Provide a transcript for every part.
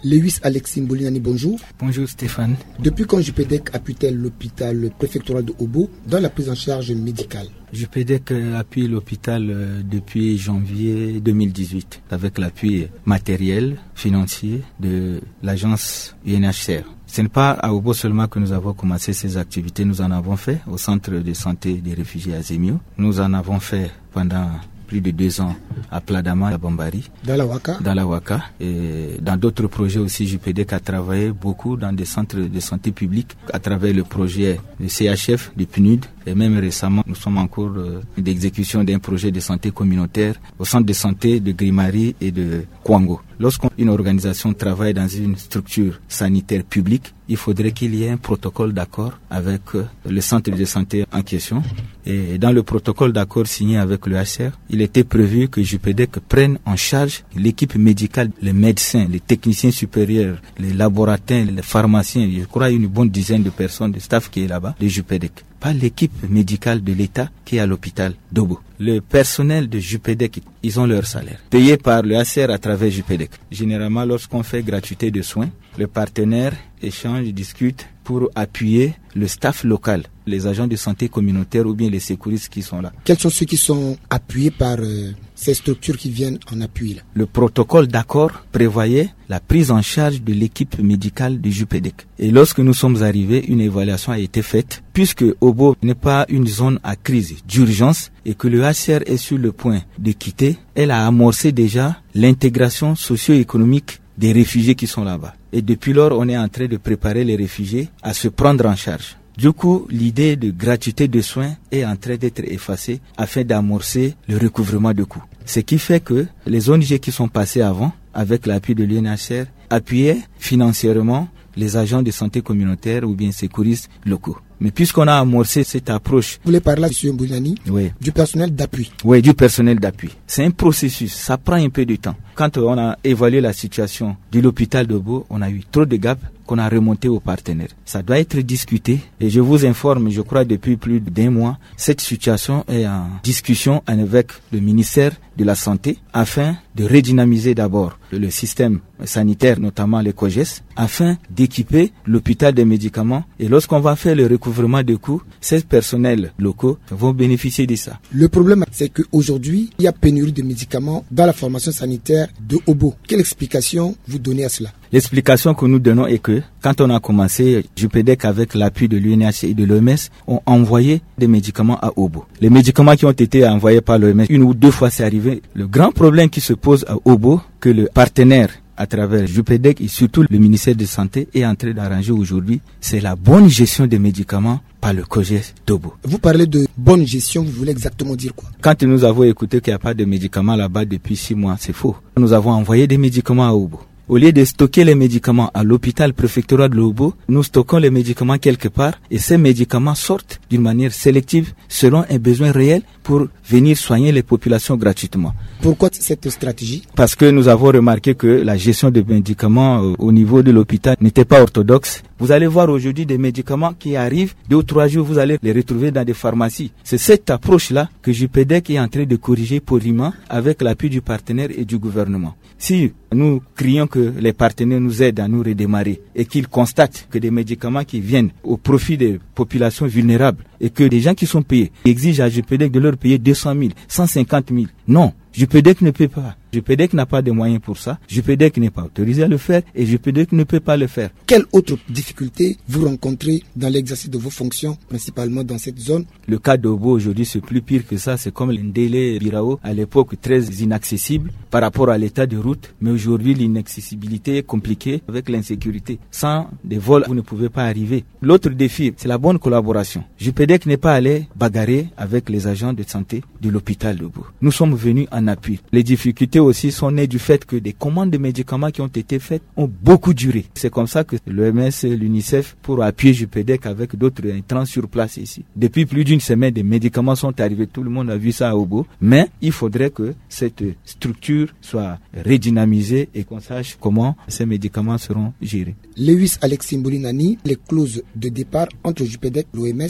Lewis Alexis Mboulinani, bonjour. Bonjour Stéphane. Depuis quand JUPEDEC appuie-t-elle l'hôpital préfectoral de Obo dans la prise en charge médicale? JUPEDEC appuie l'hôpital depuis janvier 2018 avec l'appui matériel, financier de l'agence UNHCR. Ce n'est pas à Obo seulement que nous avons commencé ces activités. Nous en avons fait au centre de santé des réfugiés à Zemio. Nous en avons fait pendant plus de 2 ans à Pladama, à Bambari, dans la Waka. Et dans d'autres projets aussi, JUPEDEC a travaillé beaucoup dans des centres de santé publics à travers le projet du CHF, du PNUD. Et même récemment, nous sommes en cours d'exécution d'un projet de santé communautaire au centre de santé de Grimari et de Kwango. Lorsqu'une organisation travaille dans une structure sanitaire publique, il faudrait qu'il y ait un protocole d'accord avec le centre de santé en question. Et dans le protocole d'accord signé avec le HCR, il était prévu que JUPEDEC prenne en charge l'équipe médicale, les médecins, les techniciens supérieurs, les laboratoires, les pharmaciens. Je crois une bonne dizaine de personnes, de staff qui est là-bas, de JUPEDEC. Pas l'équipe médicale de l'État qui est à l'hôpital d'Obo. Le personnel de JUPEDEC, ils ont leur salaire, payé par le HCR à travers JUPEDEC. Généralement, lorsqu'on fait gratuité de soins, le partenaire échange, discute pour appuyer le staff local, les agents de santé communautaire ou bien les secouristes qui sont là. Quels sont ceux qui sont appuyés par ces structures qui viennent en appui là? Le protocole d'accord prévoyait la prise en charge de l'équipe médicale de JUPEDEC. Et lorsque nous sommes arrivés, une évaluation a été faite, puisque Obo n'est pas une zone à crise d'urgence et que le HCR est sur le point de quitter, elle a amorcé déjà l'intégration socio-économique des réfugiés qui sont là-bas. Et depuis lors, on est en train de préparer les réfugiés à se prendre en charge. Du coup, l'idée de gratuité de soins est en train d'être effacée afin d'amorcer le recouvrement de coûts. Ce qui fait que les ONG qui sont passées avant, avec l'appui de l'UNHCR, appuyaient financièrement les agents de santé communautaire ou bien secouristes locaux. Mais puisqu'on a amorcé cette approche... Vous voulez parler, M. Mboulinani, oui, du personnel d'appui? Oui, du personnel d'appui. C'est un processus, ça prend un peu de temps. Quand on a évalué la situation de l'hôpital d'Obo, on a eu trop de gaps qu'on a remonté aux partenaires. Ça doit être discuté et je vous informe, je crois depuis plus d'1 mois, cette situation est en discussion avec le ministère de la Santé afin de redynamiser d'abord le système sanitaire, notamment les COGES, afin d'équiper l'hôpital des médicaments. Et lorsqu'on va faire le recouvrement de coûts, ces personnels locaux vont bénéficier de ça. Le problème, c'est qu'aujourd'hui, il y a pénurie de médicaments dans la formation sanitaire de Obo. Quelle explication vous donnez à cela? L'explication que nous donnons est que quand on a commencé, JUPEDEC avec l'appui de l'UNHCR et de l'OMS ont envoyé des médicaments à Obo. Les médicaments qui ont été envoyés par l'OMS, 1 ou 2 fois c'est arrivé. Le grand problème qui se pose à Obo, que le partenaire à travers JUPEDEC et surtout le ministère de Santé est en train d'arranger aujourd'hui, c'est la bonne gestion des médicaments par le COGES d'Obo. Vous parlez de bonne gestion, vous voulez exactement dire quoi? Quand nous avons écouté qu'il n'y a pas de médicaments là-bas depuis 6 mois, c'est faux. Nous avons envoyé des médicaments à Obo. Au lieu de stocker les médicaments à l'hôpital préfectoral de l'Obo, nous stockons les médicaments quelque part et ces médicaments sortent d'une manière sélective selon un besoin réel pour venir soigner les populations gratuitement. Pourquoi cette stratégie? Parce que nous avons remarqué que la gestion des médicaments au niveau de l'hôpital n'était pas orthodoxe. Vous allez voir aujourd'hui des médicaments qui arrivent, 2 ou 3 jours, vous allez les retrouver dans des pharmacies. C'est cette approche-là que JUPEDEC est en train de corriger poliment avec l'appui du partenaire et du gouvernement. Si nous crions que les partenaires nous aident à nous redémarrer et qu'ils constatent que des médicaments qui viennent au profit des populations vulnérables et que des gens qui sont payés exigent à JUPEDEC de leur payer 200 000, 150 000, non, JUPEDEC ne peut pas. JUPEDEC n'a pas de moyens pour ça. JUPEDEC n'est pas autorisé à le faire et JUPEDEC ne peut pas le faire. Quelles autres difficultés vous rencontrez dans l'exercice de vos fonctions, principalement dans cette zone? Le cas d'Obo aujourd'hui, c'est plus pire que ça. C'est comme l'Indélé Birao, à l'époque très inaccessible par rapport à l'état de route. Mais aujourd'hui, l'inaccessibilité est compliquée avec l'insécurité. Sans des vols, vous ne pouvez pas arriver. L'autre défi, c'est la bonne collaboration. JUPEDEC n'est pas allé bagarrer avec les agents de santé de l'hôpital d'Obo. Nous sommes venus en appui. Les difficultés aussi sont nées du fait que des commandes de médicaments qui ont été faites ont beaucoup duré. C'est comme ça que l'OMS et l'UNICEF pour appuyer JUPEDEC avec d'autres intrants sur place ici. Depuis plus d'1 semaine, des médicaments sont arrivés. Tout le monde a vu ça à Obo. Mais il faudrait que cette structure soit redynamisée et qu'on sache comment ces médicaments seront gérés. Lewis Alexis Mboulinani, les clauses de départ entre JUPEDEC, l'OMS,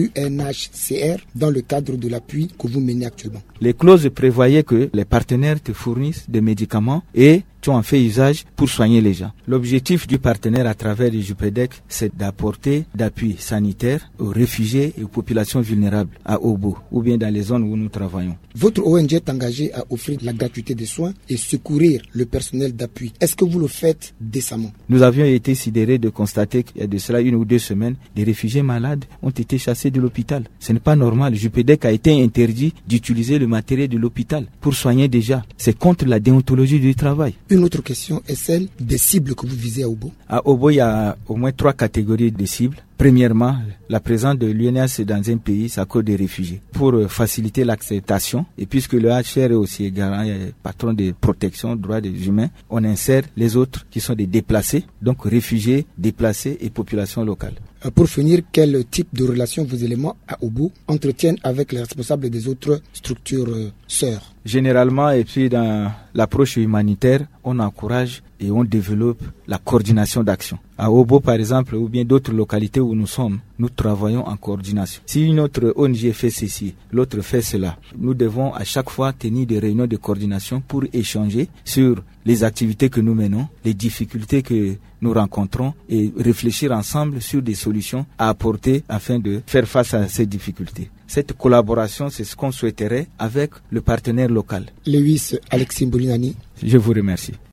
l'UNHCR dans le cadre de l'appui que vous menez actuellement. Les clauses prévoyaient que les partenaires te fournissent des médicaments et qui ont fait usage pour soigner les gens. L'objectif du partenaire à travers le JUPEDEC, c'est d'apporter d'appui sanitaire aux réfugiés et aux populations vulnérables à Obo ou bien dans les zones où nous travaillons. Votre ONG est engagée à offrir la gratuité des soins et secourir le personnel d'appui. Est-ce que vous le faites décemment? Nous avions été sidérés de constater qu'il y a de cela 1 ou 2 semaines, des réfugiés malades ont été chassés de l'hôpital. Ce n'est pas normal. JUPEDEC a été interdit d'utiliser le matériel de l'hôpital pour soigner des gens. C'est contre la déontologie du travail. Une autre question est celle des cibles que vous visez à Obo. À Obo, il y a au moins 3 catégories de cibles. Premièrement, la présence de l'UNHCR dans un pays, c'est à cause des réfugiés. Pour faciliter l'acceptation, et puisque le HCR est aussi garant et patron de protection des droits des humains, on insère les autres qui sont des déplacés, donc réfugiés, déplacés et population locale. Pour finir, quel type de relation vos éléments à Obo entretiennent avec les responsables des autres structures sœurs? Généralement, et puis dans l'approche humanitaire, on encourage et on développe la coordination d'action. À Obo, par exemple, ou bien d'autres localités où nous sommes, nous travaillons en coordination. Si une autre ONG fait ceci, l'autre fait cela, nous devons à chaque fois tenir des réunions de coordination pour échanger sur les activités que nous menons, les difficultés que nous rencontrons et réfléchir ensemble sur des solutions à apporter afin de faire face à ces difficultés. Cette collaboration, c'est ce qu'on souhaiterait avec le partenaire local. Lewis Alexis Mboulinani. Je vous remercie.